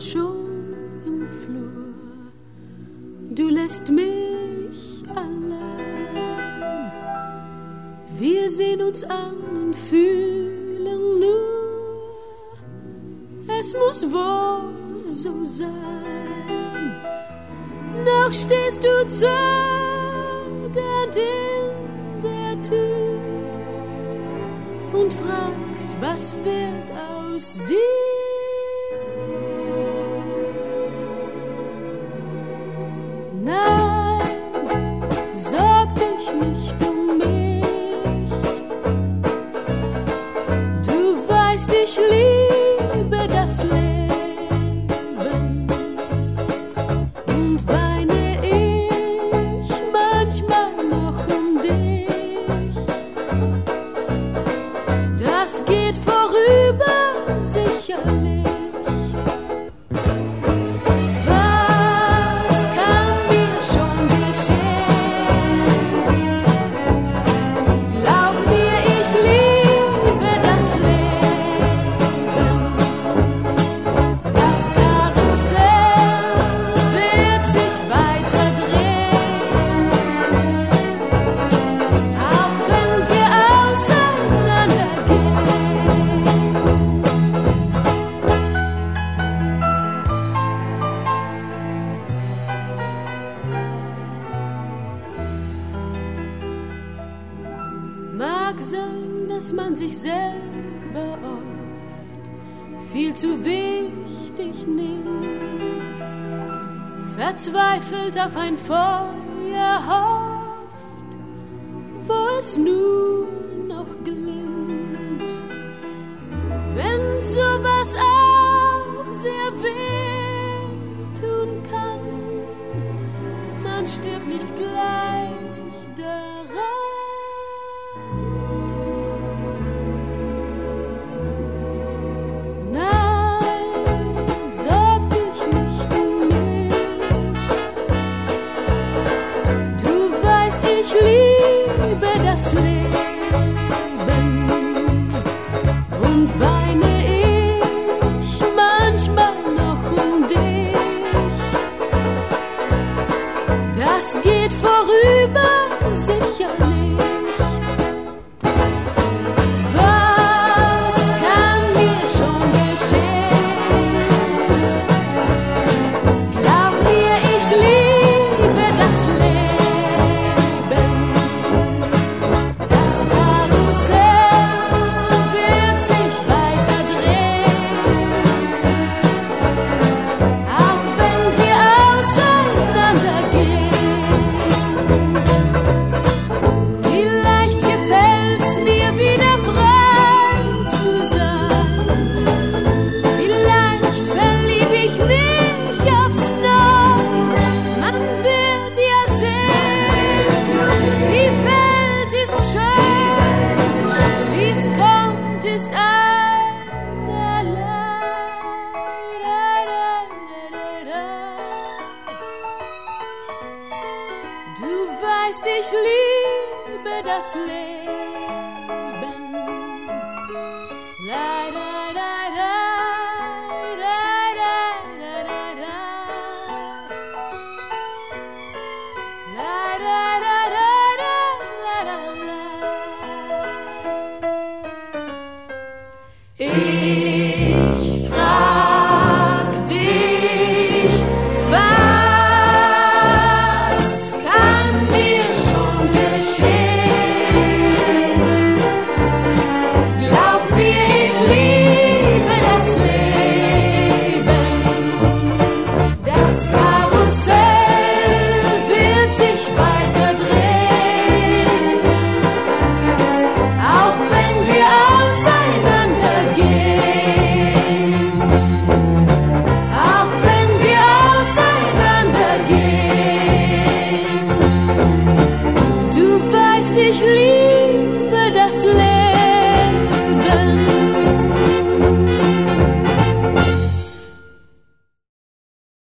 schon im Flur, du lässt mich allein. Wir sehen uns an und fühlen nur, es muss wohl so sein. Noch stehst du zögernd in der Tür und fragst, was wird aus dir? Nein, sorg dich nicht um mich. Du weißt, ich liebe das Leben und weine ich manchmal noch um dich. Das geht vorüber, sicherlich. Mag sein, dass man sich selber oft viel zu wichtig nimmt, verzweifelt auf ein Feuer hofft, wo es nur noch glimmt. Wenn sowas auch sehr weh tun kann, man stirbt nicht gleich daran. Ich liebe das Leben und weine ich manchmal noch um dich. Das geht vorüber, sicherlich. Was kann mir schon geschehen? Glaub mir, ich liebe das Leben. Du weißt, ich liebe das Leben. La, da, da, da, da, da, da, da, da. La, da, da, da, da, la, da, la. Ich frag dich, was kann mir schon geschehen? Glaub mir, ich liebe das Leben. Das Karussell wird sich weiter drehen, auch wenn wir auseinandergehen. Auch wenn wir auseinandergehen. Du weißt, ich liebe